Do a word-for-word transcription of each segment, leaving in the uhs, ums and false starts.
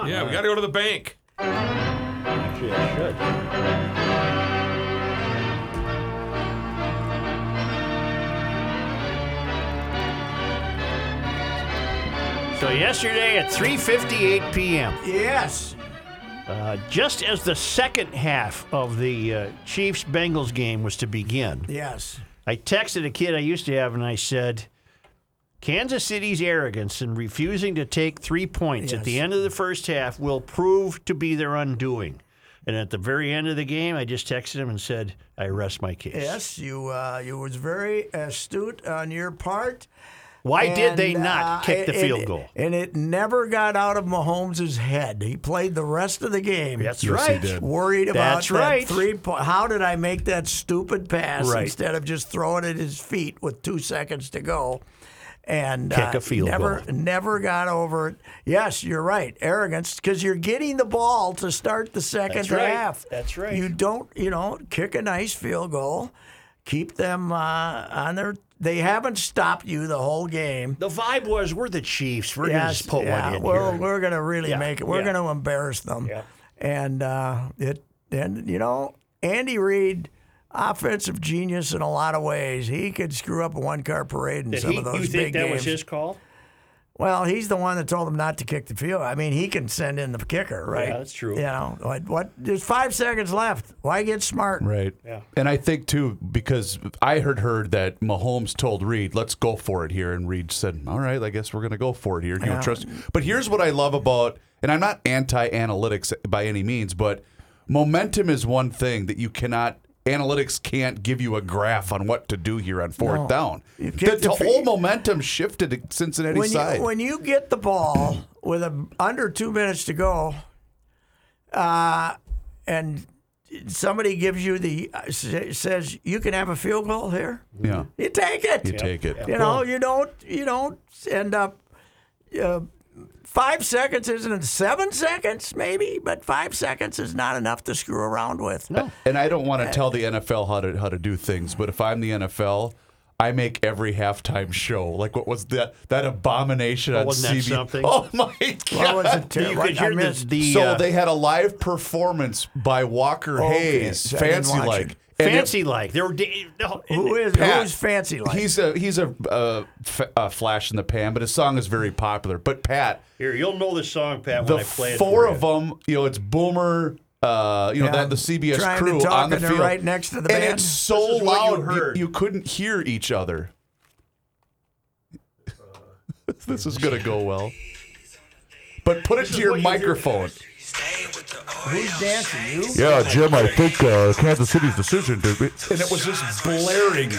on. Yeah, we got to go to the bank. Actually, I should. So yesterday at three fifty-eight p.m., Yes. uh, just as the second half of the uh, Chiefs-Bengals game was to begin, Yes. I texted a kid I used to have and I said, Kansas City's arrogance in refusing to take three points Yes. at the end of the first half will prove to be their undoing. And at the very end of the game, I just texted him and said, I rest my case. Yes, you uh, you was very astute on your part. Why did they And, not uh, kick the and- field goal? And it never got out of Mahomes' head. He played the rest of the game. That's Yes, right. he did. Worried about That's that right. three point. How did I make that stupid pass Right. instead of just throwing it at his feet with two seconds to go? And Kick uh, a field never, goal. never got over it. Yes, you're right. Arrogance, because you're getting the ball to start the second That's right. half. That's right. You don't, you know, kick a nice field goal, keep them uh, on their. They haven't stopped you the whole game. The vibe was, we're the Chiefs. We're going to Yes, just put yeah, one in well, here. we're going to really Yeah, make it. We're yeah. going to embarrass them. Yeah. And uh, it, and you know, Andy Reid, offensive genius in a lot of ways. He could screw up a one-car parade in Did some he, of those you think big that games. was his call? Well, he's the one that told him not to kick the field. I mean, he can send in the kicker, right? Yeah, that's true. You know, what? what there's five seconds left. Why get smart? Right. Yeah. And I think, too, because I heard heard that Mahomes told Reed, let's go for it here. And Reed said, all right, I guess we're going to go for it here. You know, trust. But here's what I love about, and I'm not anti-analytics by any means, but momentum is one thing that you cannot, analytics can't give you a graph on what to do here on fourth No. down. You The, kick the the fi- whole momentum shifted to Cincinnati's When side. you, when you get the ball with a, under two minutes to go, uh, and somebody gives you the uh, s- says you can have a field goal here, yeah, you take it. you take it. You know, you don't you don't end up uh, five seconds isn't seven seconds maybe, but five seconds is not enough to screw around with. No. And I don't want to tell the N F L how to how to do things, but if I'm the N F L, I make every halftime show. Like what was that that abomination on wasn't that C B S? something? Oh my god! What was it? Ter- You what- could I hear the, missed- the so uh, they had a live performance by Walker Okay, Hayes, I didn't fancy watch like it. And it- fancy like. They were, da- no, Who is Pat, who's fancy like? He's a he's a, uh, f- a flash in the pan, but his song is very popular. But Pat, Here, you'll know this song, Pat, the when I play it. four for of you. them, you know, it's Boomer, uh, you know, Yeah, that the C B S trying to crew talk on the and they're field, right next to the and band. it's so This is what you loud you, heard. you couldn't hear each other. This is gonna go well. But put it to your what you hear. microphone. Who's dancing? You? Yeah, Jim, I think uh, Kansas City's decision to be... And it was just blaring.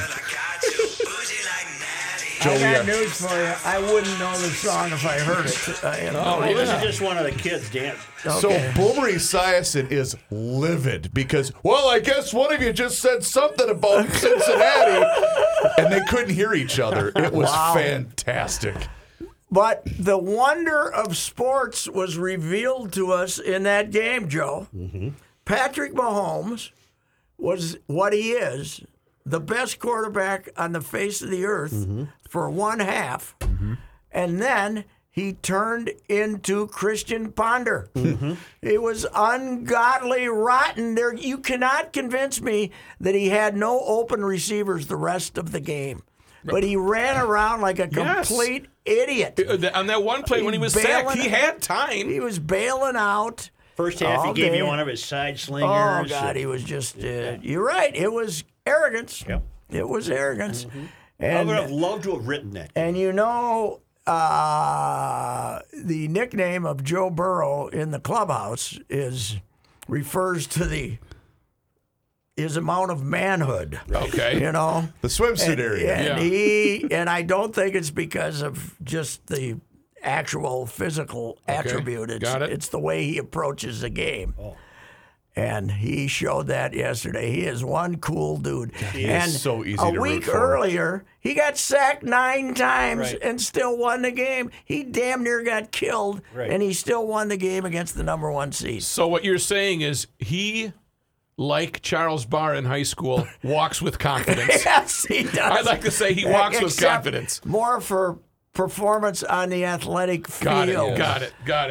I got Joey, uh, news for you. I wouldn't know the song if I heard it. Uh, you know? Oh, well, this is just one of the kids dance. So Boomer Esiason is livid because, well, I guess one of you just said something about Cincinnati, and they couldn't hear each other. It was Wow. fantastic. But the wonder of sports was revealed to us in that game, Joe. Mm-hmm. Patrick Mahomes was what he is, the best quarterback on the face of the earth Mm-hmm. for one half. And then he turned into Christian Ponder. Mm-hmm. It was ungodly rotten. There, you cannot convince me that he had no open receivers the rest of the game. But he ran around like a Yes. complete idiot. Uh, On that one play when he was Bailing- sacked, he had time. He was bailing out. First half, all he gave day. you one of his side slingers. Oh, God, he was just, uh, you're right. It was arrogance. Yep. It was arrogance. I And, would have loved to have written that. and you know, uh, the nickname of Joe Burrow in the clubhouse is refers to the his amount of manhood. Okay. You know? The swimsuit And, area. and Yeah. he and I don't think it's because of just the actual physical attribute. It's, got it. it's the way he approaches the game. And he showed that yesterday. He is one cool dude. He is and so easy a to root week for. earlier, he got sacked nine times Right. and still won the game. He damn near got killed, Right. and he still won the game against the number one seed. So what you're saying is he, like Charles Barr in high school, walks with confidence. Yes, he does. I'd like to say he walks with Except confidence. More for performance on the athletic Got field. it. Got it. Got it.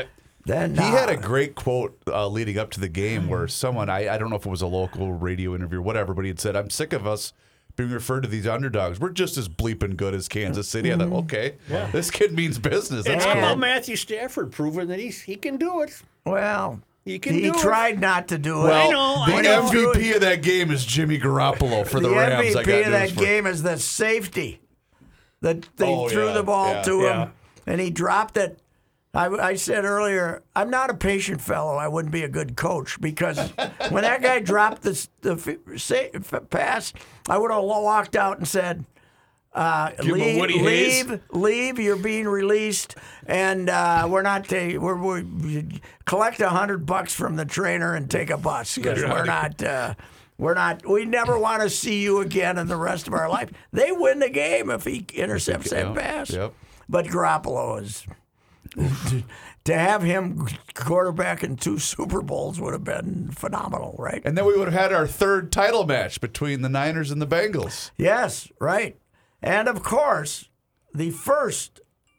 Then He had uh, a great quote uh, leading up to the game where someone, I, I don't know if it was a local radio interview or whatever, but he had said, I'm sick of us being referred to these underdogs. We're just as bleeping good as Kansas City. I thought, okay, this kid means business. That's It's And- about Matthew Stafford proving that he's he can do it. well, He can he do it. tried not to do it. well, know, the I know. M V P of that game is Jimmy Garoppolo for the, the Rams. M I V P got of that news for- game is the safety that they Oh, threw yeah, the ball yeah, to yeah. him, and he dropped it. I, I said earlier, I'm not a patient fellow. I wouldn't be a good coach because when that guy dropped the, the f- say, f- pass, I would have walked out and said, uh, Give him a leave, Woody Hayes. leave, leave. You're being released, and uh, we're not. Ta- we're, we're collect a hundred bucks from the trainer and take a bus because we're not. Uh, we're not. We never want to see you again in the rest of our life. They win the game if he intercepts that Yep, pass. yep. But Garoppolo is. to, to have him quarterback in two Super Bowls would have been phenomenal, right? And then we would have had our third title match between the Niners and the Bengals. Yes, right. And of course, the first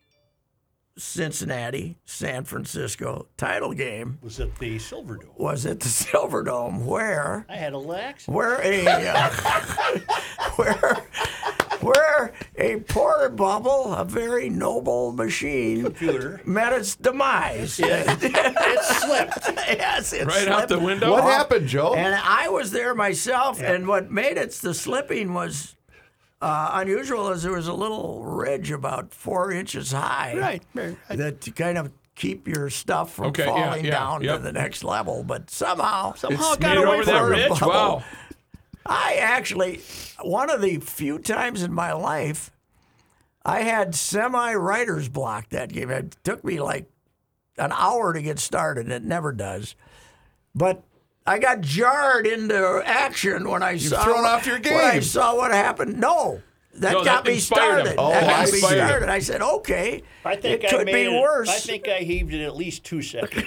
Cincinnati San Francisco title game Was it the Silverdome? was at the Silverdome, where I had a lax. where a uh, where where a porter bubble, a very noble machine, Computer. met its demise. It slipped. Yes, it Right out slipped the window? What off. happened, Joe? And I was there myself, and what made it the slipping was uh, unusual, is there was a little ridge about four inches high, Right, right. that to kind of keep your stuff from Okay, yeah, falling yeah, down yep. to the next level. But somehow, Somehow it Made got it away over from that her. ridge? bubble. Wow. I actually, one of the few times in my life, I had semi-writer's block that game. It took me like an hour to get started. It never does. But I got jarred into action when I saw thrown off your When I game. saw what happened. No, that No, got that me inspired him. started. Oh, that I got me inspired him. started. I said, okay, I think it I could made be it, worse. I think I heaved it at least two seconds,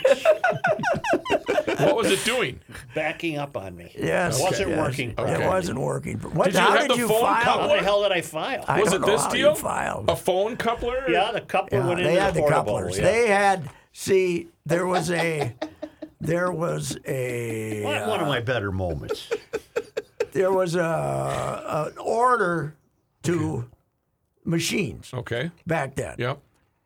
What was it doing? backing up on me. Yes, it wasn't yes. working. It properly. wasn't working. What? Did you how have did the you phone file? How coupler? the hell did I file? I Was don't it know this how deal? you filed. A phone coupler? Yeah, the coupler Yeah, went they into had the the porta couplers. bottle, yeah. They had. See, there was a, there was a, One one of my better moments. there was a an order to machines Okay. back then. Yep.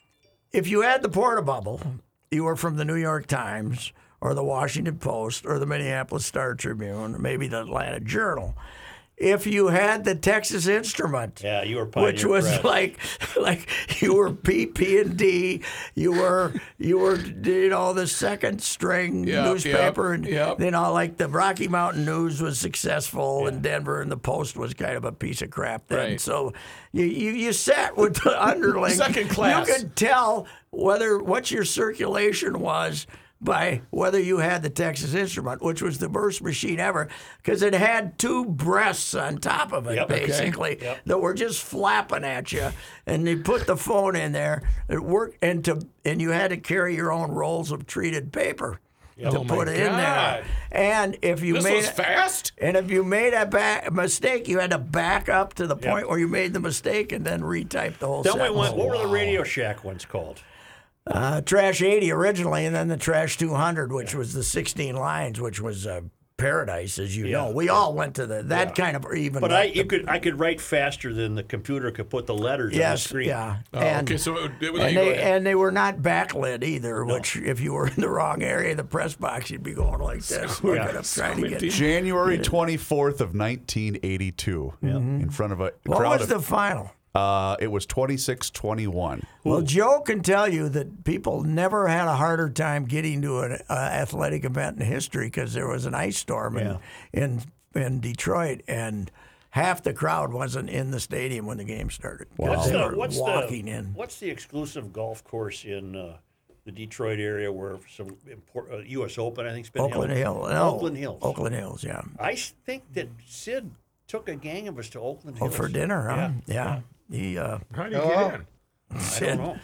If you had the porta bubble, you were from the New York Times or the Washington Post or the Minneapolis Star Tribune, or maybe the Atlanta Journal. If you had the Texas Instrument, Yeah, you were Pioneer which was Press. like, like you were P P and D, you were you were you know the second string Yep, newspaper, yep, and yep. you know like the Rocky Mountain News was successful in Denver, and the Post was kind of a piece of crap then. Right. So you, you you sat with the underling, Second class. You could tell whether what your circulation was by whether you had the Texas Instrument, which was the worst machine ever, because it had two breasts on top of it, Yep. Okay. basically, Yep. that were just flapping at you. And you put the phone in there, it worked, and to and you had to carry your own rolls of treated paper to Oh, my put it in there. God. And if you This made was it- fast? and if you made a ba- mistake, you had to back up to the point where you made the mistake and then retype the whole Then we sentence. went, what were the Radio Shack ones called? Uh, Trash eighty originally, and then the Trash two hundred, which was the sixteen lines, which was uh, paradise, as you Yeah, know. We all went to the that kind of even. But up I, the- you could, I could write faster than the computer could put the letters on the yes, screen. yeah, Oh, and, okay, so it, it was and you go they ahead. and they were not backlit either. Which, if you were in the wrong area of the press box, you'd be going like this, looking up, trying to get. Squinty. January twenty-fourth of nineteen eighty-two, in front of a What crowd was of. the final? uh, it was twenty-six twenty-one. Well, Joe can tell you that people never had a harder time getting to an uh, athletic event in history because there was an ice storm in, in in Detroit, and half the crowd wasn't in the stadium when the game started. 'cause What's They the, were what's walking the, in. What's the exclusive golf course in uh, the Detroit area where some import, uh, U S Open, I think, has been Oakland held? Hill. No, Oakland Hills. Oakland Hills, yeah. I s- think that Sid took a gang of us to Oakland Oh, Hills. for dinner, huh? Yeah. Yeah. He, uh, How do you get in? I Sid, don't know.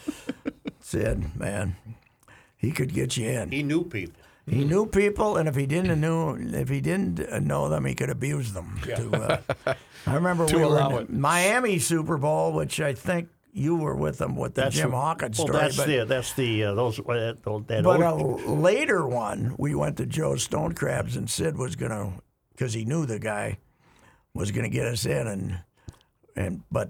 Sid, man, he could get you in. He knew people. He knew people, and if he didn't know, if he didn't uh, know them, he could abuse them. To, uh, I remember To we were allow in it. Miami Super Bowl, which I think you were with them with the That's Jim the- Hawkins well, story. that's but the that's the uh, those uh, that, that but uh, old, a later one, we went to Joe's Stone Crabs, and Sid was gonna, because he knew the guy was gonna get us in, and and but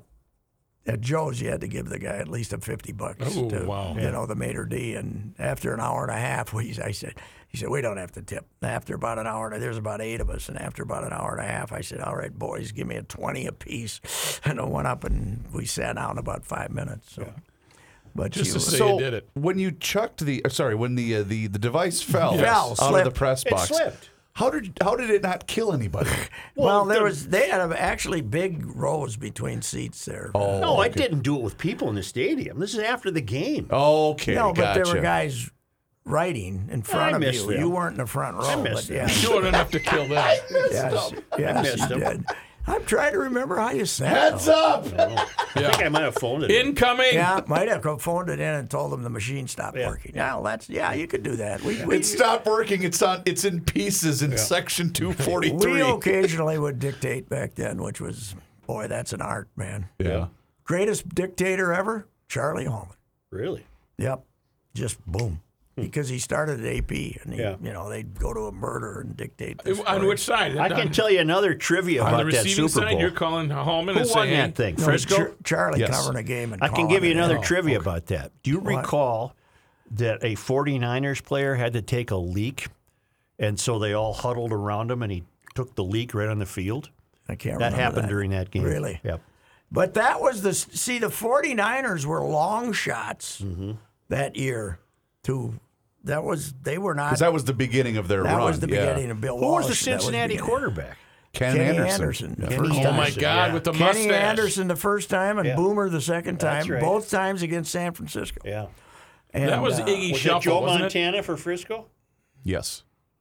at Joe's you had to give the guy at least a fifty bucks. Oh, to, wow. You know, the maitre d', and after an hour and a half, we I said he said we don't have to tip. After about an hour, and there's about eight of us, and after about an hour and a half, I said, all right, boys, give me a twenty apiece, and I went up and we sat down about five minutes. So. But Just she to was- say So you did it. when you chucked the, uh, sorry, when the uh, the the device fell, Fell, out of slipped. the press It box, slipped. how did how did it not kill anybody? Well, there the- was they had actually big rows between seats there. Oh, No, I okay. didn't do it with people in the stadium. This is after the game. Okay, no, but gotcha. there were guys writing in front I of missed you. them. You weren't in the front row. I missed but them. yeah, Doing enough to kill that. yes, yes, missed you them. did. I'm trying to remember how you said Heads it. up! I think I might have phoned it. in. Incoming. Yeah, might have phoned it in and told them the machine stopped Yeah. working. Yeah, well, that's yeah, you could do that. We we, It stopped working. It's on. It's in pieces in section two forty we three. occasionally would dictate back then, which was boy, that's an art, man. Yeah. Greatest dictator ever, Charlie Hallman. Really? Yep, just boom. Because he started at A P, and he, Yeah. you know they'd go to a murder and dictate. The On story. which side? I can tell you another trivia On the about that receiving Super side, Bowl. you're calling Hallman Who and won saying, that thing? No, Frisco? Char- Charlie Yes. covering a game and I can calling give you it. another Oh, trivia okay. about that. Do you recall that a 49ers player had to take a leak, and so they all huddled around him, and he took the leak right on the field? I can't That remember happened that. during that game. Really? Yep. But that was the see the 49ers were long shots Mm-hmm. that year. To that was they were not. Because that was the beginning of their that run. was the yeah. beginning of Bill Who Walsh. was the That was Cincinnati beginning. quarterback? Ken Kenny Anderson. Anderson. the Kenny first Oh time. my Anderson, God, yeah. with the Kenny mustache. Anderson the first time and Yeah. Boomer the second time. That's right. Both times against San Francisco. Yeah. And, That was uh, Iggy Was Shuffle, it Joe wasn't it? Montana for Frisco? Yes.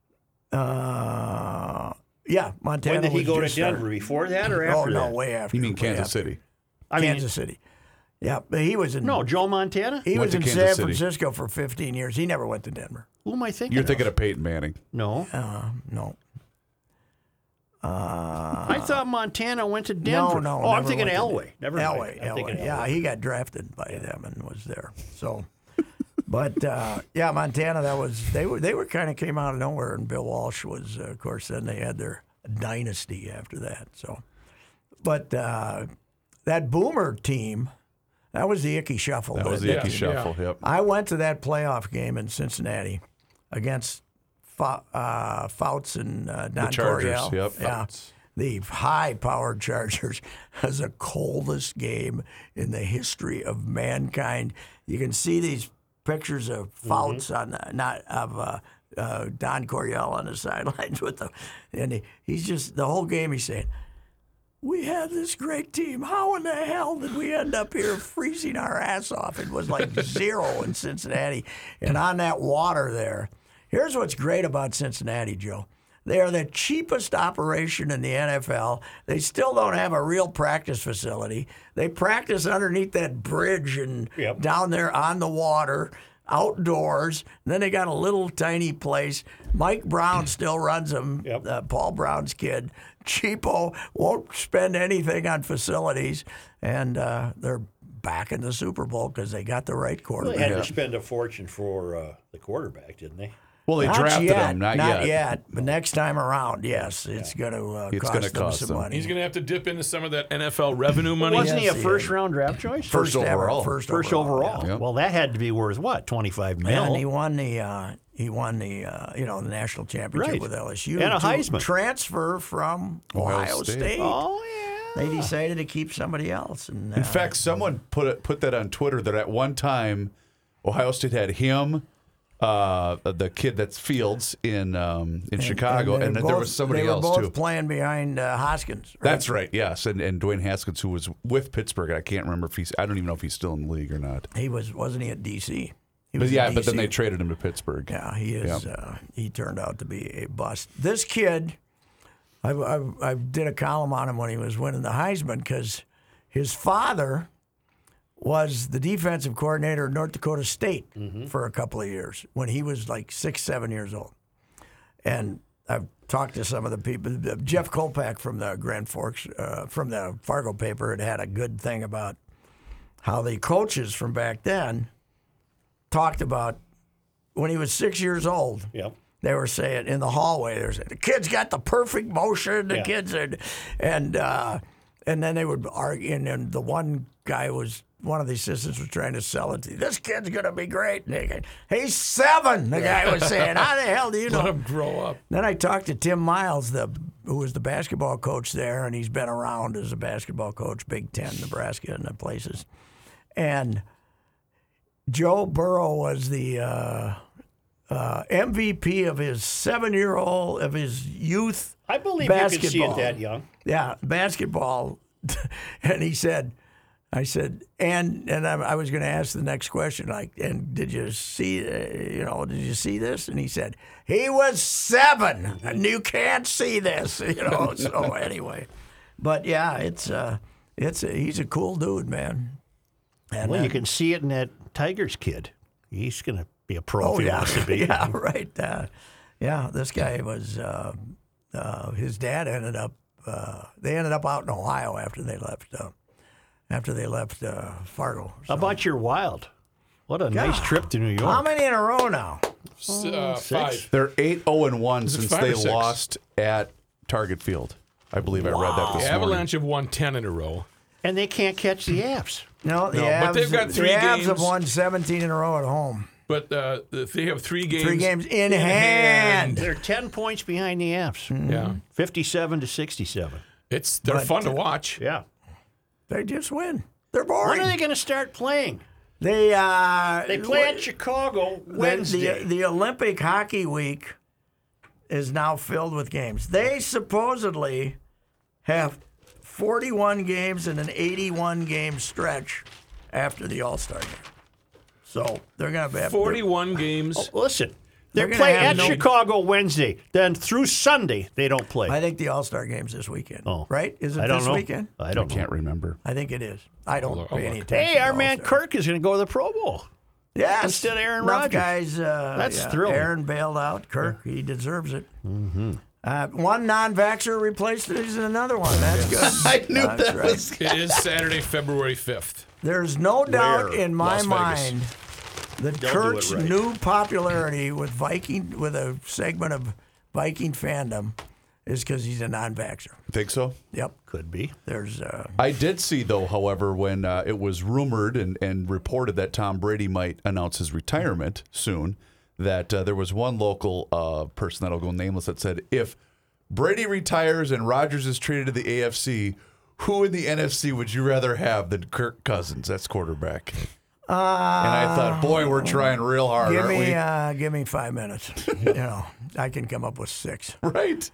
Uh, yeah, Montana. When did he was go to just Denver? started. Before that or Oh after no, that? way after. You mean way Kansas after. City? I mean, Kansas City. Yeah, but he was in. no, Joe Montana? he Went was to in Kansas San City. Francisco for fifteen years. He never went to Denver. Who am I thinking You're thinking of? of Peyton Manning. No. Uh, no. I thought Montana went to Denver. No, no. Oh, I'm never thinking went to Elway. Den- Never mind. Elway. I'm thinking Elway. Yeah, Elway. he got drafted by them and was there. So, but uh, yeah, Montana. That was they were they were kind of came out of nowhere, and Bill Walsh was, uh, of course. Then they had their dynasty after that. So, but uh, that Boomer team, that was the Icky Shuffle. That was the Yeah, Icky yeah. Shuffle. Yep. I went to that playoff game in Cincinnati against Fou- uh, Fouts and uh, Don Chargers, Coryell. yep. Yeah. Fouts. The high-powered Chargers was the coldest game in the history of mankind. You can see these pictures of Fouts on the, not of uh, uh, Don Coryell on the sidelines with the, and he, he's just the whole game. He's saying, "We have this great team. How in the hell did we end up here freezing our ass off?" It was like zero in Cincinnati. And on that water there, here's what's great about Cincinnati, Joe. They are the cheapest operation in the N F L. They still don't have a real practice facility. They practice underneath that bridge and Yep. down there on the water, outdoors. And then they got a little tiny place. Mike Brown still runs them, Yep. uh, Paul Brown's kid. Cheapo, won't spend anything on facilities. And uh, they're back in the Super Bowl because they got the right Well, they quarterback. had to spend a fortune for uh, the quarterback, didn't they? Well, they Not drafted yet, him. Not, yet. But next time around, yes, it's going to uh, It's cost gonna them cost some them. money. He's going to have to dip into some of that N F L revenue money. Wasn't he a Yes, he first is. round draft choice? First ever, overall. First, First overall. yeah. Yep. Well, that had to be worth what? twenty-five mil. And he won the uh, he won the uh, you know the national championship Right. with L S U And a to Heisman. transfer from Ohio, Ohio State. State. Oh yeah. They decided to keep somebody else. And uh, In fact, someone put it, put that on Twitter that at one time Ohio State had him, uh, the kid that's Fields in um, in Chicago, they and, were that there both- was somebody they were else both too. playing behind uh, Hoskins. Right? That's right, yes, and and Dwayne Haskins, who was with Pittsburgh. I can't remember if he's. I don't even know if he's still in the league or not. He was wasn't he at D C? He But was yeah, at but then D C. they traded him to Pittsburgh. Yeah, he is. Yeah. Uh, he turned out to be a bust. This kid, I, I, I did a column on him when he was winning the Heisman because his father was the defensive coordinator at North Dakota State for a couple of years when he was like six, seven years old. And I've talked to some of the people. Jeff Kolpak from the Grand Forks, uh, from the Fargo paper, had had a good thing about how the coaches from back then talked about when he was six years old. Yep. They were saying in the hallway, they were saying, the kid's got the perfect motion. The Yeah. kids are, and uh, and then they would argue. And then the one guy was one of the assistants was trying to sell it to you. This kid's gonna be great. And they go, he's seven. The guy was saying, how the hell do you know? Let him grow up. Then I talked to Tim Miles, the who was the basketball coach there, and he's been around as a basketball coach, Big Ten, Nebraska, and the places. And Joe Burrow was the uh, uh, M V P of his seven-year-old, of his youth I believe basketball. you can see it that young. Yeah, basketball. And he said, I said, and and I, I was going to ask the next question, like, and did you see, uh, you know, did you see this? And he said, he was seven, and you can't see this, you know. So anyway, but yeah, it's uh, it's a, he's a cool dude, man. And Well, uh, you can see it in that Tigers kid. He's going to be a pro oh if he yeah, wants to be. yeah, right. Uh, yeah, this guy was. Uh, uh, his dad ended up. Uh, they ended up out in Ohio after they left. Uh, after they left uh, Fargo. How about your Wild? What a nice trip to New York. How many in a row now? S- uh, five. They're eight oh and one it since five they or six? lost at Target Field. I believe I read that The this morning. Avalanche have won ten in a row. And they can't catch the Avs. No, the No, Avs, but they've got three the Avs games. have won seventeen in a row at home. But uh, they have three games. Three games in hand. They're ten points behind the Avs. Yeah, fifty-seven to sixty-seven. it's they're But, fun to uh, watch. Yeah. They just win. They're When boring. are they going to start playing? They uh, They play at Chicago the, Wednesday. the, the Olympic Hockey Week is now filled with games. They supposedly have forty-one games in an eighty-one game stretch after the All Star game. So they're going to have Forty-one games. Listen, they They're gonna play have at no- Chicago Wednesday. Then through Sunday, they don't play. I think the All Star game's this weekend. Oh. Right? Is it I don't this know. weekend? I I don't know. can't remember. I think it is. I don't I'll pay any look. attention. Hey, our to man All-Star. Kirk is going to go to the Pro Bowl. Yes. instead of Aaron Enough Rodgers. guys. Uh, That's yeah, thrilling. Aaron bailed out. Kirk, he deserves it. Mm-hmm. Uh, one non-vaxxer replaced is another one. That's good. I knew That's that right. was. It is Saturday, February fifth. There's no doubt Where? in my Las Vegas. mind that They'll do Kurt's it right. new popularity with Viking, with a segment of Viking fandom, is because he's a non-vaxxer. Think so? Yep. Could be. There's. Uh, I did see, though, however, when uh, it was rumored and, and reported that Tom Brady might announce his retirement soon, that uh, there was one local uh, person that'll go nameless that said, if Brady retires and Rodgers is traded to the A F C, who in the N F C would you rather have than Kirk Cousins? That's quarterback. Uh, and I thought, boy, we're trying real hard, give aren't me, we? uh, give me five minutes. you know, I can come up with six. right.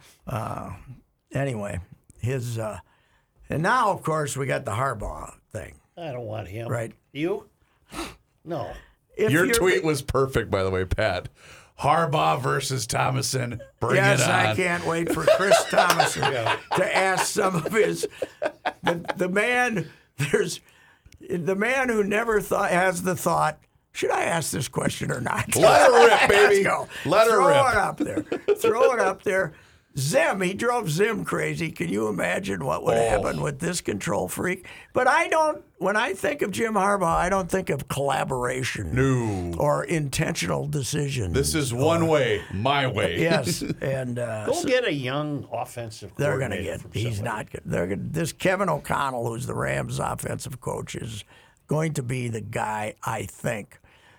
Anyway, his, uh, and now of course we got the Harbaugh thing, I don't want him. right? You? No. If Your you're- tweet was perfect, by the way, Pat. Harbaugh versus Thomason. Bring Yes, it on. I can't wait for Chris Thomason to ask some of his. The, the man, there's the man who never thought has the thought. Should I ask this question or not? Let her rip, baby. Let's go. Let her Throw rip. it up there. Throw it up there. Zim, he drove Zim crazy. Can you imagine what would Oh. happen with this control freak? But I don't. When I think of Jim Harbaugh, I don't think of collaboration No. or intentional decisions. This is one way, my way. Yes, and uh, Go get a young offensive they're going to coordinator get. from He's somebody. not good. They're gonna, this Kevin O'Connell, who's the Rams' offensive coach, is going to be the guy. I think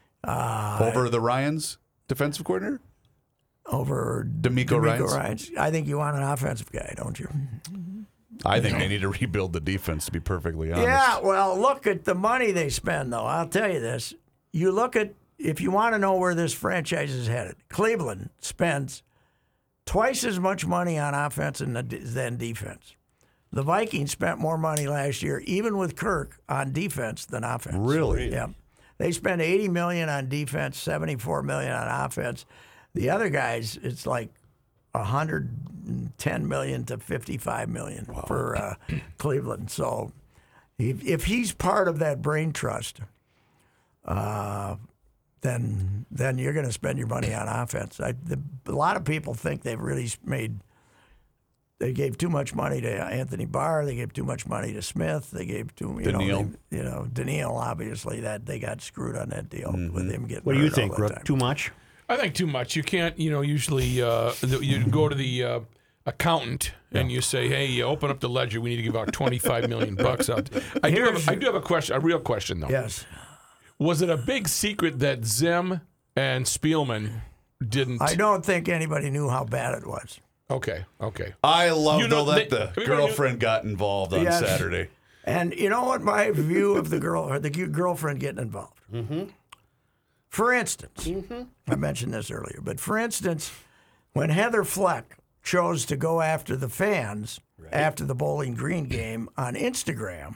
Over the Ryans defensive coordinator? over D'Amico Ryans? Ryans. I think you want an offensive guy, don't you? I think they need to rebuild the defense, to be perfectly honest. Yeah. Well, look at the money they spend, though. I'll tell you this: you look at if you want to know where this franchise is headed. Cleveland spends twice as much money on offense than, than defense. The Vikings spent more money last year, even with Kirk, on defense than offense. Really? Yeah. They spent eighty million dollars on defense, seventy-four million dollars on offense. The other guys, it's like one hundred ten million dollars to fifty-five million dollars for uh, Cleveland. So if, if he's part of that brain trust, uh, then then you're going to spend your money on offense. I, the, a lot of people think they've really made they gave too much money to Anthony Barr. They gave too much money to Smith. They gave too, you know, Daniil. they, you know, Daniil. Obviously, that they got screwed on that deal with him getting. What do you hurt all think, the Rook? time. Too much? I think too much. You can't, you know, usually uh, the, you go to the uh, accountant and you say, "Hey, you open up the ledger. We need to give out twenty-five million bucks out." I do have, I do have a question, a real question though. Yes, Was it a big secret that Zim and Spielman didn't? I don't think anybody knew how bad it was. Okay, okay. I love You know, though that they- the everybody girlfriend got involved on Yes. Saturday. And you know what my view of the girl or the girlfriend getting involved? Mm-hmm. For instance, I mentioned this earlier, but for instance, when Heather Fleck chose to go after the fans after the Bowling Green game on Instagram,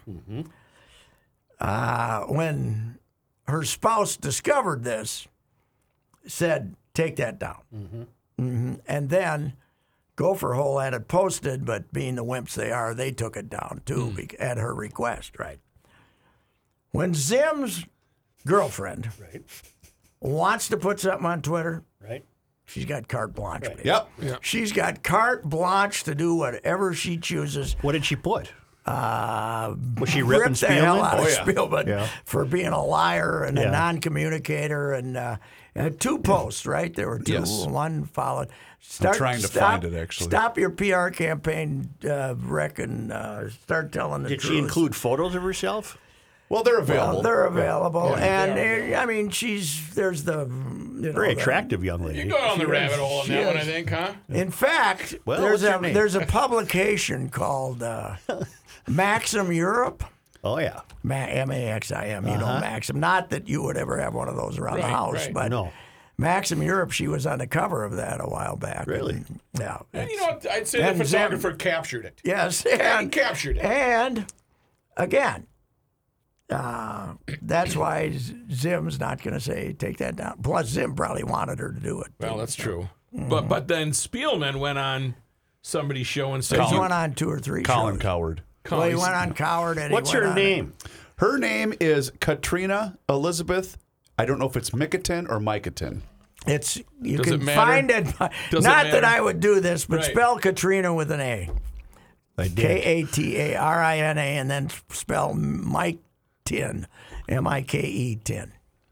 uh, when her spouse discovered this, said, "Take that down." Mm-hmm. And then Gopher Hole had it posted, but being the wimps they are, they took it down too bec at her request, right? When Zim's girlfriend Right. wants to put something on Twitter, Right. she's got carte blanche. baby. Yep. She's got carte blanche to do whatever she chooses. What did she put? Uh, Was she ripping Rip the hell Spielman? out of Oh, yeah. Spielman Yeah. for being a liar and a Yeah. non-communicator, and, uh, and two posts, right? There were two. Yes. One followed. Start, trying to stop, find it, actually. Stop your P R campaign, uh, Rick, and uh, start telling the Did truth. she include photos of herself? Well, they're Well, available. they're available, and they uh, I mean, she's there's the you know, Very the- attractive young lady. You go down the rabbit hole on she that one, I is. think, huh? In fact, Well, there's what's her a name? there's a publication called uh, Maxim Europe. Oh yeah. Ma- M A X I M, you Uh-huh. know, Maxim. Not that you would ever have one of those around the Right, house, right. but No. Maxim Europe, she was on the cover of that a while back. Really? And, yeah. And you know what? I'd say the And Zim- photographer captured it. Yes, And and, captured it. and again, uh, that's why Z- Zim's not going to say take that down. Plus, Zim probably wanted her to do it. Well, that's true. But but then Spielman went on somebody's show and said, He you- went on two or three Colin shows. Coward. Well, he Colin- went on Coward. And he What's went her on- name? Her name is Katrina Elizabeth. I don't know if it's Mikatin or Mikatin. It's you Does can it matter? find it. Does it not that matter? I would do this, but Right. spell Katrina with an A. I did. K A T A R I N A, and then spell Mike Tin, M I K E Tin.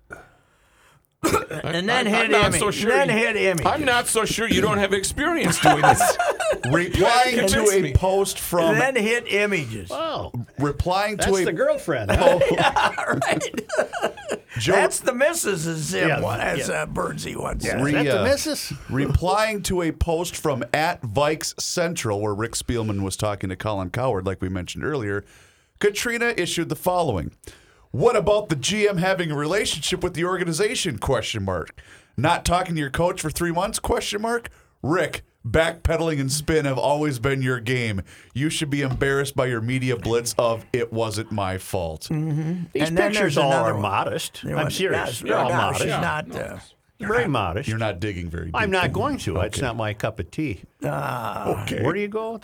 And then I'm- hit I'm not image. so sure Then you- hit image. I'm not so sure you don't have experience doing this. Replying to convinced a me. post from Then hit images. Oh, replying to that's a the girlfriend. huh? right. Joe, That's the missus as Zim Yeah, one, as yeah. uh, Birdsey once said. Is that Re- the uh, missus? replying to a post from at Vikes Central where Rick Spielman was talking to Colin Coward, like we mentioned earlier, Katrina issued the following. What about the G M having a relationship with the organization? Question mark. Not talking to your coach for three months? Question mark. Rick, backpedaling and spin have always been your game. You should be embarrassed by your media blitz of "it wasn't my fault." These And then pictures there's all another are one. modest. There I'm was- serious. yes, They're no, all no, modest. she's Yeah. not. Uh, Very modest. You're not digging very deep. I'm not going to. It's not my cup of tea. Okay. Where do you go? with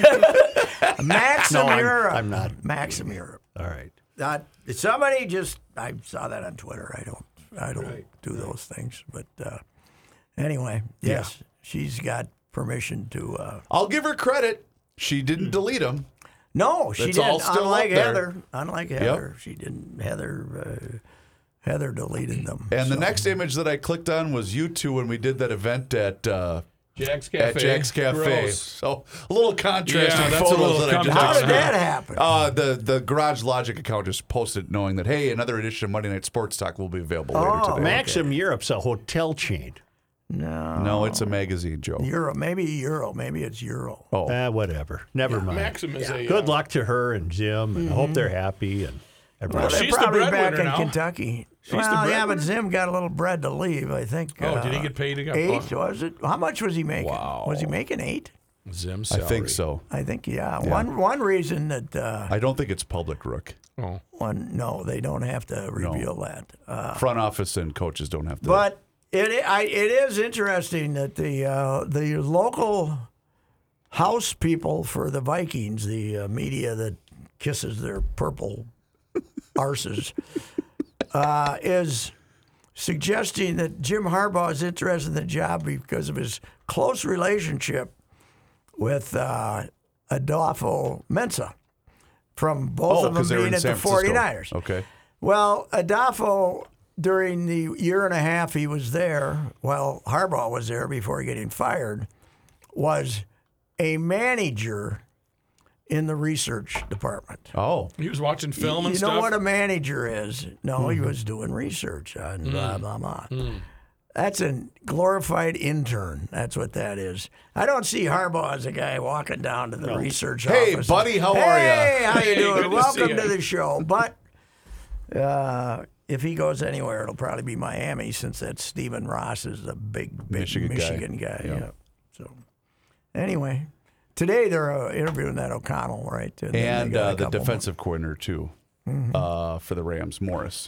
that? Maxim No, I'm- Europe. I'm not. Maxim Europe. All right. Not somebody just. I saw that on Twitter. I don't. I don't do those things. But uh, anyway, yes, she's got permission to. Uh, I'll give her credit. She didn't delete them. no, she It's didn't. all still unlike up there. Heather. Unlike Heather, she didn't. Heather. Uh, Heather deleted them. And the so. next image that I clicked on was you two when we did that event at uh, Jack's Cafe. at Jack's Cafe. Gross. So a little contrast Yeah, in that's a photos little that I just How did contrast. that happen? Uh, the the Garage Logic account just posted knowing that hey, another edition of Monday Night Sports Talk will be available later Oh, today. Maxim Europe's a hotel chain. no, No, it's a magazine, Joe. Euro. Maybe Euro. Maybe it's Euro. Oh, Ah, whatever. Never mind. Maxim is a. Good uh, luck to her and Jim, and I hope they're happy. And Well, everybody. they're she's the probably back breadwinner in now. Kentucky. the well, yeah, but breadwinner? Zim got a little bread to leave. I think. Oh, uh, did he get paid? He got eight? Was it? How much was he making? Wow. Was he making eight? Zim I salary. think so. I think yeah. One one reason that uh, I don't think it's public, Rook. Oh. one no, they don't have to reveal that. Uh, Front office and coaches don't have to. but it I, it is interesting that the uh, the local house people for the Vikings, the uh, media that kisses their purple arses, uh, is suggesting that Jim Harbaugh is interested in the job because of his close relationship with uh, Adolfo Mensa from both Oh, of them because they were being in at San the Francisco. 49ers. Okay. Well, Adolfo, during the year and a half he was there, while Harbaugh was there before getting fired, was a manager in the research department. Oh. He was watching film and you stuff. know what a manager is? No, Mm-hmm. he was doing research on Mm. blah, blah, blah. That's a glorified intern. That's what that is. I don't see Harbaugh as a guy walking down to the research Hey, office. buddy, how are ya? Hey, how you Hey, doing? good to Welcome see to ya. the show. But uh, if he goes anywhere, it'll probably be Miami, since that Stephen Ross is a big, big Michigan Michigan, guy. guy. Yeah. Yeah. So anyway, today they're uh, interviewing that O'Connell, right? And, then they And got a uh, the couple more. defensive coordinator, too, uh, for the Rams, Morris.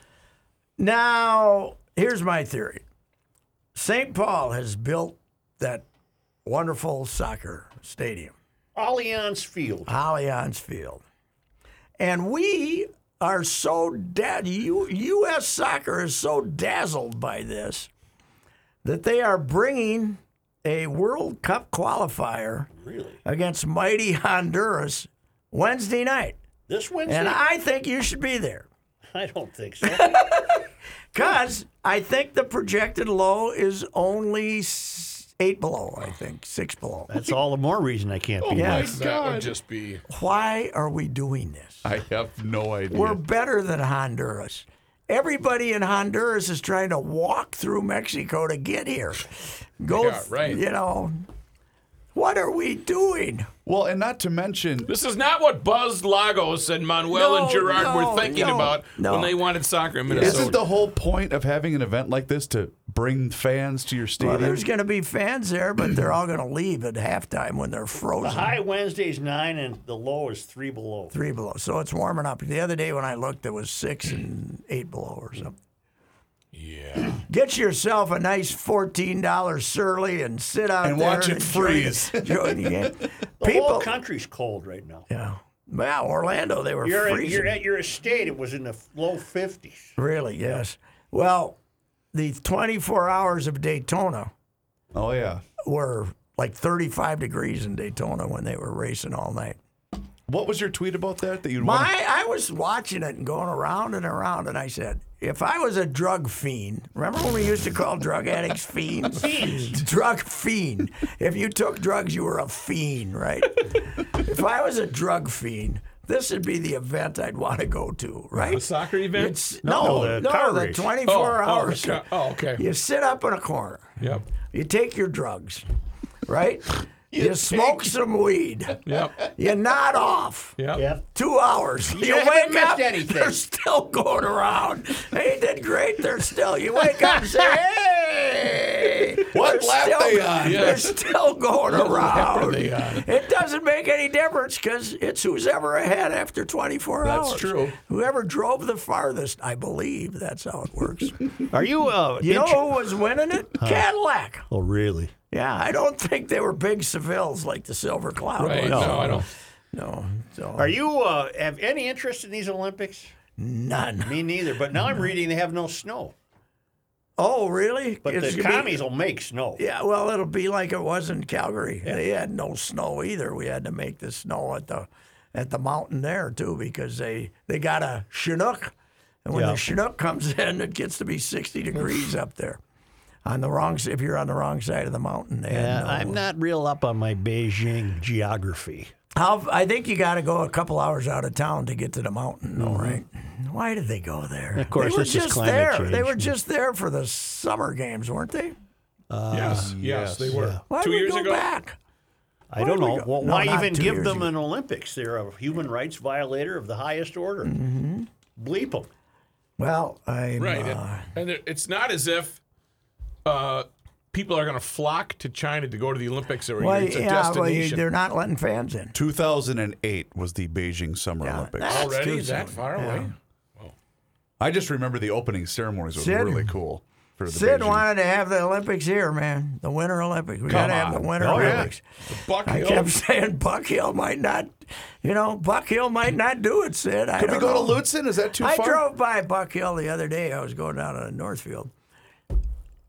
Now, here's my theory. Saint Paul has built that wonderful soccer stadium, Allianz Field. Allianz Field. And we are so, da- U- U.S. soccer is so dazzled by this that they are bringing a World Cup qualifier Really? against mighty Honduras Wednesday night. This Wednesday? And I think you should be there. I don't think so. Because I think the projected low is only s- eight below, I think, six below. That's all the more reason I can't be Yeah. there. Yes. That would just be. Why are we doing this? I have no idea. We're better than Honduras. Everybody in Honduras is trying to walk through Mexico to get here. Go, Yeah, right. You know, what are we doing? Well, and not to mention, This is not what Buzz Lagos and Manuel No, and Gerard no, were thinking no, about no. when they wanted soccer in Minnesota. isn't the whole point of having an event like this to bring fans to your Well, stadium? there's going to be fans there, but they're all going to leave at halftime when they're The frozen. high Wednesday's nine and the low is three below. Three below. So it's warming up. The other day when I looked, it was six and eight below or something. Yeah. Get yourself a nice fourteen dollars Surly and sit out And there watch it enjoy freeze. the- enjoy the game. The People, whole country's cold right now. yeah. Well, Orlando, they were You're at, freezing. you're at your estate. It was in the low fifties. Really, yes. Well, the twenty-four hours of Daytona Oh, yeah. were like thirty-five degrees in Daytona when they were racing all night. What was your tweet about that? That you'd want My, I was watching it and going around and around, and I said, if I was a drug fiend, remember when we used to call drug addicts fiends? Fiends. Drug fiend. If you took drugs, you were a fiend, right? If I was a drug fiend, this would be the event I'd want to go to, right? The soccer event? It's, No, no, the no, car the race. twenty-four oh, hours. Oh, okay. oh, okay. You sit up in a corner. Yep. You take your drugs, right? You, smoke some weed. Yep. You nod off. Yep. Yeah. Two hours. You, haven't wake missed up. anything. They're still going around. They did great. They're still. You wake up and say, "Hey, What they're lap still- they on?" They're Yes. still going lap are around. they on? It doesn't make any difference because it's who's ever ahead after twenty-four That's hours. true. Whoever drove the farthest, I believe that's how it works. Are you? Uh, You know inter- who was winning it? Cadillac. Oh, really? Yeah, I don't think they were big Sevilles like the Silver Cloud Right. was. No, I don't. No, so Are you uh, have any interest in these Olympics? none. Me neither. But now I'm reading they have no snow. Oh, really? But It's the gonna be- commies will make snow. Yeah, well, it'll be like it was in Calgary. They had no snow either. We had to make the snow at the at the mountain there too because they they got a Chinook, and when Yeah. the Chinook comes in, it gets to be sixty degrees up there. On the wrong, if you're on the wrong side of the mountain, they had Yeah, no- I'm not real up on my Beijing geography. How, I think you got to go a couple hours out of town to get to the mountain, though, right? Why did they go there? Mm-hmm. Of course, they were it's just climate there. change. They were just there for the summer games, weren't they? yes. Yes, yes, they were. yeah. Why Two did we years go ago. back? I don't Why did we know. go- Well, No, why not even two give years them ago. an Olympics? They're a human rights violator of the highest order. Mm-hmm. Bleep them. Well, I'm, Right. uh, and it- it's not as if uh, people are going to flock to China to go to the Olympics every well, year. It's a yeah, well, you, destination. they're not letting fans in. two thousand eight was the Beijing Summer Yeah, Olympics. that's Already? too Is that soon. far away? I just remember the opening ceremonies were Sid- really cool. For the Sid Beijing. wanted to have the Olympics here, man. The Winter Olympics. We got to have the on. Winter Oh, yeah. Olympics. Buck I Hill. kept saying Buck Hill might not, you know, Buck Hill might not do it, Sid. I Could we don't go know. to Lutzen? Is that too I far? drove by Buck Hill the other day. I was going down to Northfield.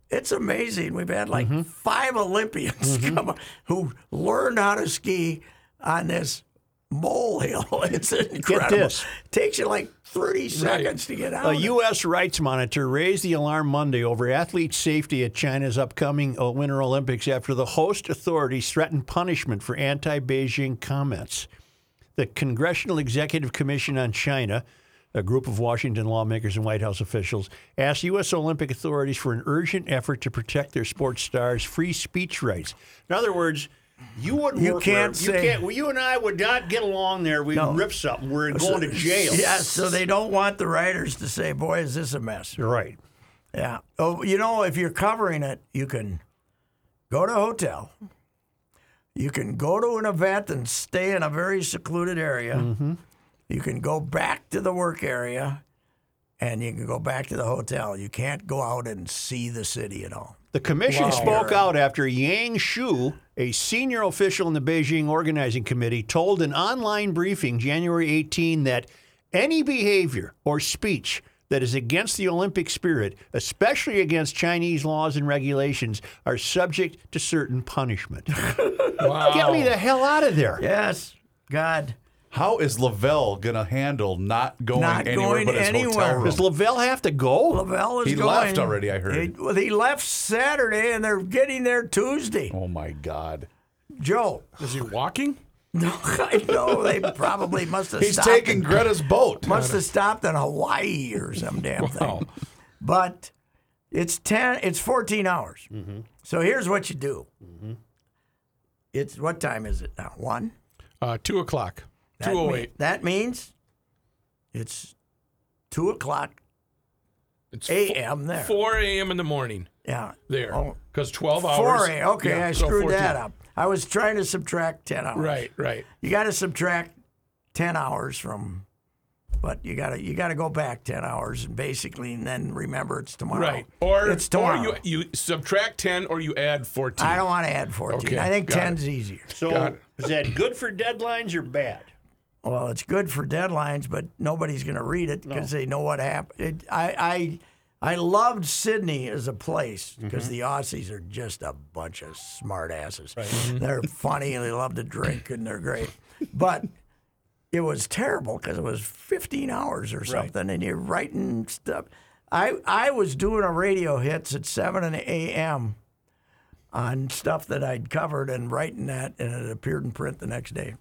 it's amazing. We've had like Mm-hmm. five Olympians come up who learned how to ski on this molehill. It's incredible. this. Takes you like thirty seconds to get out. A of it. U S rights monitor raised the alarm Monday over athlete safety at China's upcoming uh, Winter Olympics after the host authorities threatened punishment for anti-Beijing comments. The Congressional Executive Commission on China, a group of Washington lawmakers and White House officials, asked U S Olympic authorities for an urgent effort to protect their sports stars' free speech rights. In other words, you wouldn't You work can't where, say- you can't. Well, you and I would not get along there. We'd No. rip something. We're going to jail. Yeah, so they don't want the writers to say, boy, is this a mess. Right. Yeah. Oh, you know, if you're covering it, you can go to a hotel. You can go to an event and stay in a very secluded area. Mm-hmm. You can go back to the work area, and you can go back to the hotel. You can't go out and see the city at all. The commission Wow. spoke out after Yang Shu, a senior official in the Beijing Organizing Committee, told an online briefing January eighteenth that any behavior or speech that is against the Olympic spirit, especially against Chinese laws and regulations, are subject to certain punishment. Wow. Get me the hell out of there. Yes, God. How is Lavelle going to handle not going Not anywhere going but his anywhere. hotel room? Does Lavelle have to go? Lavelle is He going. left already, I heard. He, well, he left Saturday, and they're getting there Tuesday. Oh, my God. Joe. Is he walking? No, I know. They probably must have He's stopped. taking in- Greta's boat. Must have stopped in Hawaii or some damn Wow. thing. But it's ten. It's fourteen hours. Mm-hmm. So here's what you do. It's what time is it now? One. Uh, two o'clock. That Two oh mean- eight. that means it's two o'clock It's a m there. Four a.m. in the morning Yeah. there. Oh. Because twelve hours. Four a. Okay, Yeah, I so screwed fourteen. that up. I was trying to subtract ten hours. Right, right. You got to subtract ten hours from, but you got to you got to go back ten hours and basically, and then remember it's tomorrow. Right. Or, it's or tomorrow. you, you subtract ten or you add fourteen. I don't want to add fourteen. Okay, I think got ten's easier. So Got it. is that good for deadlines or bad? Well, it's good for deadlines, but nobody's going to read it because they know what happened. It, I, I, I loved Sydney as a place because the Aussies are just a bunch of smart asses. They're funny and they love to drink and they're great. But it was terrible because it was fifteen hours or something, and you're writing stuff. I, I was doing a radio hits at seven a.m. on stuff that I'd covered and writing that, and it appeared in print the next day.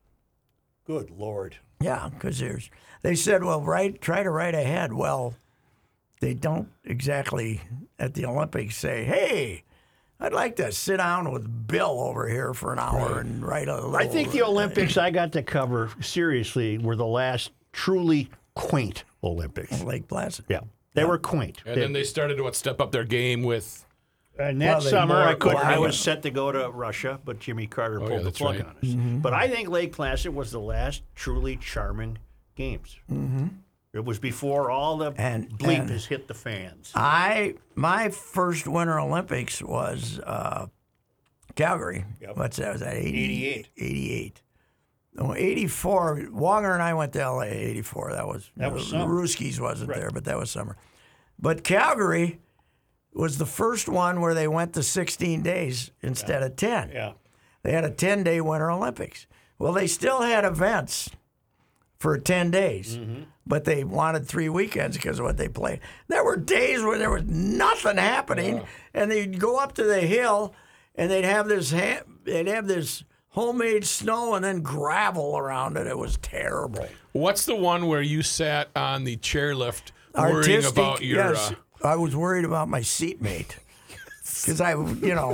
Good Lord. Yeah, because there's. They said, well, write, try to write ahead. Well, they don't exactly at the Olympics say, hey, I'd like to sit down with Bill over here for an hour and write a little. I think the Olympics I got to cover seriously were the last truly quaint Olympics. Lake Placid. Yeah, they were quaint. And then they started to what, step up their game with. And that Well, they summer, more- I could more- I was set to go to Russia, but Jimmy Carter pulled yeah, the that's plug right. on us. But I think Lake Placid was the last truly charming games. Mm-hmm. It was before all the And- bleep and- has hit the fans. I my first Winter Olympics was uh, Calgary. Yep. What's that? Was that eighty? eighty-eight. eighty-eight. No, eighty-four. Wonger and I went to L A. eighty-four. That was That was uh, summer. Ruskies wasn't there, but that was summer. But Calgary was the first one where they went to sixteen days instead of ten. Yeah. They had a ten-day Winter Olympics. Well, they still had events for ten days, Mm-hmm. but they wanted three weekends because of what they played. There were days where there was nothing happening, and they'd go up to the hill, and they'd have this ha- they'd have this homemade snow and then gravel around it. It was terrible. What's the one where you sat on the chairlift worrying Artistic, about your. yes. Uh, I was worried about my seatmate because I, you know,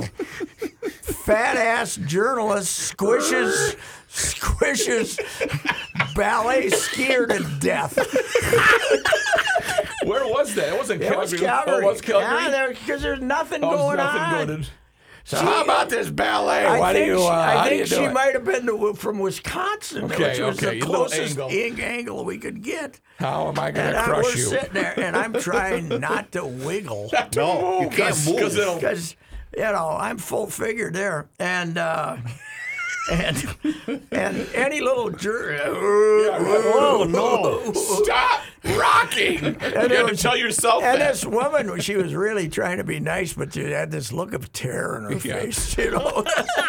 fat ass journalist squishes squishes ballet skier to death. where was that? It wasn't It Calgary. was Calgary. Oh, it was Calgary. Yeah, there because there's nothing Oh, going nothing on. going on. So How about this ballet? I Why do think you? she, Uh, I how do think you do she it? might have been to, from Wisconsin, Okay, which was okay, the a little closest angle. ing- angle we could get. How am I going And to I, crush we're you? sitting there, and I'm trying not to wiggle. No, you can't move. Because it'll. Because, you know, I'm full figured there. And uh, and and any little jerk. Oh no! Stop rocking. You had to was- tell yourself And that. this woman, she was really trying to be nice, but she had this look of terror in her Yeah. face, you know.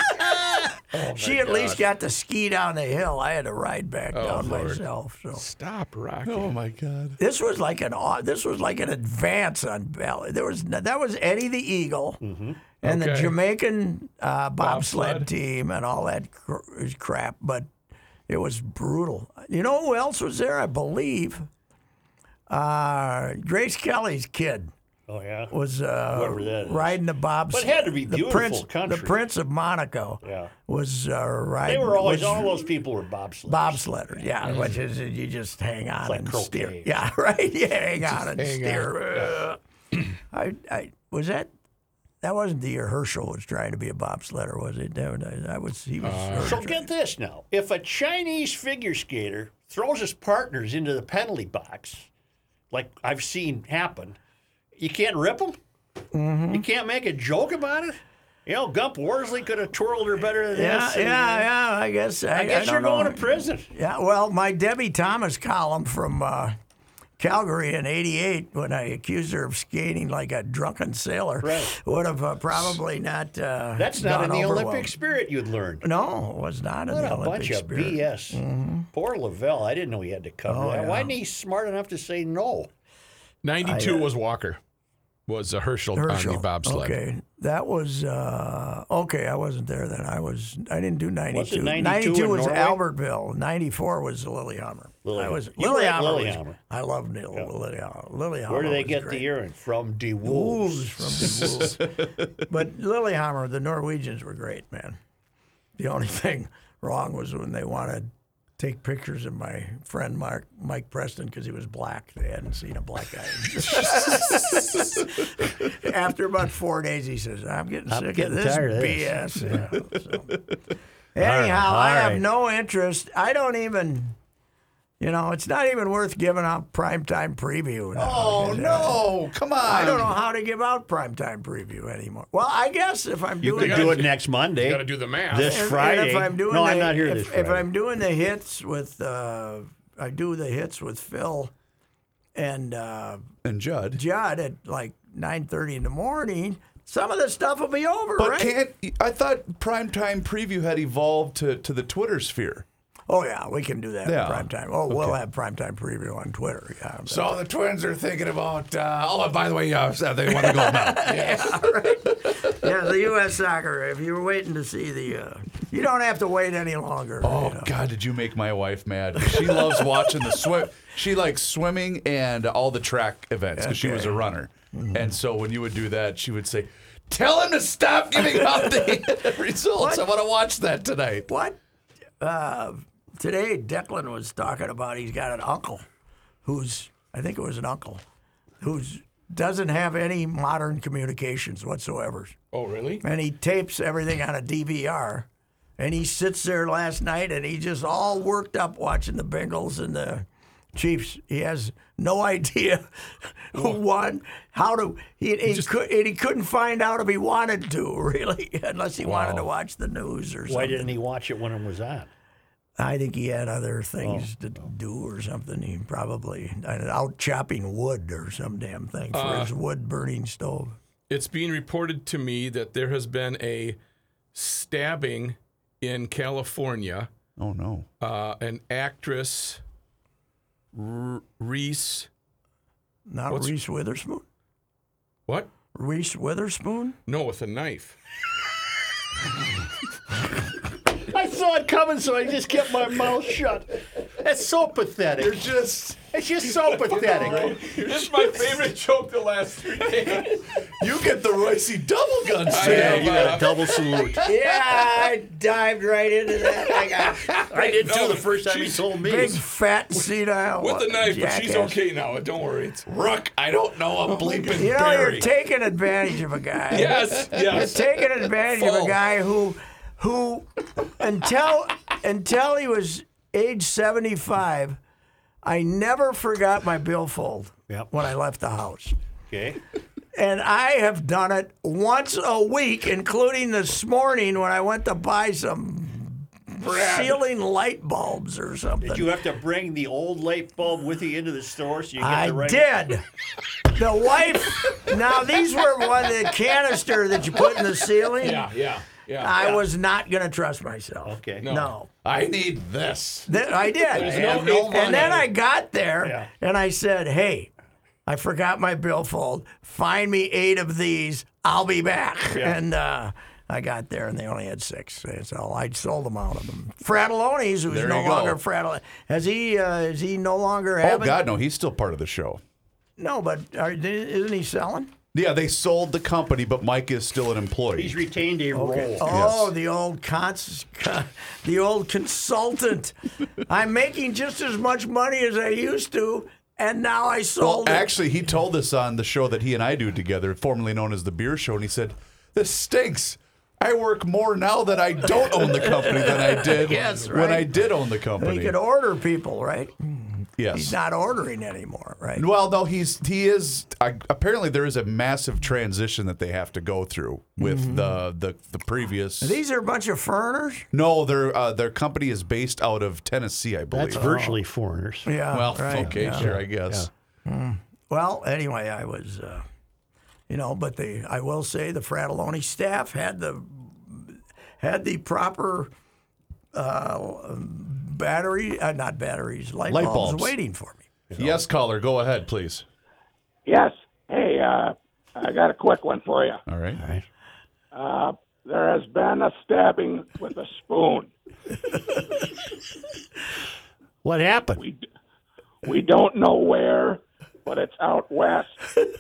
she at least got to ski down the hill. I had to ride back down Lord. myself. So Stop rocking. Oh my God. this was like an aw- this was like an advance on Valley. There was no- that was Eddie the Eagle. And the Okay. Jamaican uh, bobsled Bobsled. team and all that cr- crap, but it was brutal. You know who else was there? I believe uh, Grace Kelly's kid Oh yeah. was uh, Whoever that is. riding the bobsled. But it had to be the beautiful Prince, country. The Prince of Monaco Yeah. was uh, riding. They were always was all those people were bobsledders. bobsledders. Yeah, which is you just hang on like and croquet. steer. Yeah, right. You hang on and hang steer. I, I was that. That wasn't the year Herschel was trying to be a bobsledder, was it? That, that was he was. So get this now: if a Chinese figure skater throws his partners into the penalty box, like I've seen happen, you can't rip them. Mm-hmm. You can't make a joke about it. You know, Gump Worsley could have twirled her better than yeah, this. yeah, and- yeah. I guess. I, I guess I you're don't going know. to prison. Yeah, well, my Debbie Thomas column from uh, Calgary in eighty-eight, when I accused her of skating like a drunken sailor, Right. would have uh, probably not. Uh, That's not in gone the over Olympic well. spirit you'd learned. No, it was not in What the a Olympic bunch of spirit. B S. Poor Lavelle. I didn't know he had to cover Oh, that. yeah. Why isn't he smart enough to say no? ninety-two was Walker. Was uh, Herschel, Herschel. on the bobsled. Okay, that was uh, okay. I wasn't there then. I was. I didn't do ninety-two. ninety-two in was Norway? Albertville. ninety-four was Lillehammer. Lille- I was You were at Lillehammer. was- Lillehammer. I love Neil Lillehammer. Lillehammer. Where do they was get great. the urine? From De Wolves Wolves. from the Wolves. But Lillehammer, the Norwegians were great, man. The only thing wrong was when they wanted to take pictures of my friend Mark, Mike Preston because he was black. They hadn't seen a black guy. After about four days, he says, I'm getting I'm sick getting of this tired of B this." S. Yeah, so. Anyhow, all I have right. no interest. I don't even, you know, it's not even worth giving out primetime preview. now. Oh no! Come on! I don't know how to give out primetime preview anymore. Well, I guess if I'm You doing could do it next Monday. You got to do the math. This if, and Friday. if I'm doing no, the, I'm not here if, this if Friday. I'm doing the hits with, uh, I do the hits with Phil and uh, And Judd. Judd at like nine thirty in the morning. Some of the stuff will be over, But right? can't I thought primetime preview had evolved to, to the Twitter sphere? Oh yeah, we can do that Yeah. in primetime. Oh, we'll have primetime preview on Twitter. Yeah. So the Twins are thinking about. Uh, oh, by the way, uh, they want to go now. Yeah, right. Yeah, the U S soccer. If you were waiting to see the, uh, you don't have to wait any longer. Oh you know. God, did you make my wife mad? She loves watching the swim. She likes swimming and all the track events because she was a runner. And so when you would do that, she would say, "Tell him to stop giving out the results. What? I want to watch that tonight." What? Uh, today, Declan was talking about he's got an uncle who's, I think it was an uncle, who's doesn't have any modern communications whatsoever. Oh, really? And he tapes everything on a D V R. And he sits there last night and he just all worked up watching the Bengals and the Chiefs. He has no idea who won, how to. He, he, could, and he couldn't find out if he wanted to, really, unless he wanted to watch the news or something. Why didn't he watch it when it was on? I think he had other things to do or something. He probably out chopping wood or some damn thing for his wood burning stove. It's being reported to me that there has been a stabbing in California. Oh no! Uh, an actress, R- Reese. Not What's- Reese Witherspoon. What? Reese Witherspoon. No, with a knife. I saw it coming, so I just kept my mouth shut. That's so pathetic. Just It's just so pathetic. This is my favorite joke the last three days. you get the Royce double gun I straight. am, You got uh, a double salute. Yeah, I dived right into that. I got I did too No, the first time he she's told me. big fat senile. With the knife, but she's jackass. okay now. Don't worry. It's, Rook, I don't know a bleeping You know, berry. you're taking advantage of a guy. yes, yes. You're taking advantage of Full. a guy who, who, until until he was age seventy-five, I never forgot my billfold Yep. when I left the house. Okay. And I have done it once a week, including this morning when I went to buy some ceiling light bulbs or something. Did you have to bring the old light bulb with you into the store so you get I the right? did. The wife. Now these were one of the canister that you put in the ceiling. Yeah, yeah, yeah. I Yeah. was not going to trust myself. Okay. No. No. I need this. Th- I did. There's no- and, no and then money. I got there Yeah. and I said, hey, I forgot my billfold. Find me eight of these. I'll be back. Yeah. And uh, I got there and they only had six. So I sold them out of them. Frattallone's, who's There no you go. longer Frattalone. Has he, uh, is he no longer Oh having? God, no, he's still part of the show. No, but are, isn't he selling? Yeah, they sold the company, but Mike is still an employee. He's retained a role. Oh, the old cons- con- the old consultant. I'm making just as much money as I used to, and now I Well, sold it. actually, he told us on the show that he and I do together, formerly known as the Beer Show, and he said, "This stinks. I work more now that I don't own the company than I did Yes, when right. I did own the He company." could order people, right? Yes. He's not ordering anymore, right? Well, no, he's he is. I, apparently, there is a massive transition that they have to go through with the, the the previous. These are a bunch of foreigners. No, their uh, their company is based out of Tennessee, I believe. That's virtually foreigners. Yeah. well, right, okay, yeah. sure, I guess. Well, anyway, I was, uh, you know, but the I will say the Fratelloni staff had the had the proper uh, battery, uh, not batteries, light, Light bulbs, bulbs. waiting for me. Yes, caller, go ahead, please. Yes. Hey, uh, I got a quick one for you. All right. All right. Uh, there has been a stabbing with a spoon. What happened? We, we don't know where, but it's out west.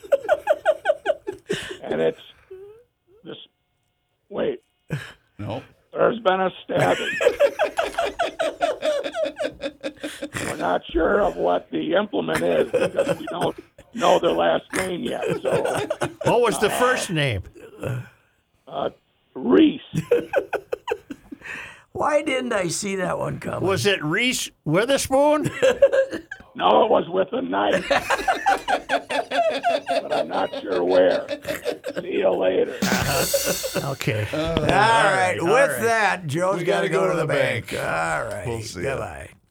And it's this. Wait, No. there's been a stabbing. We're not sure of what the implement is because we don't know their last name yet. So, What was the first name? uh, Reese. Why didn't I see that one coming? Was it Reese Witherspoon? No, it was with a knife. But I'm not sure where. See you later. Okay. all right. all With right. that, Joe's We got to gotta go, to the bank. bank. All right. We'll see ya. Goodbye.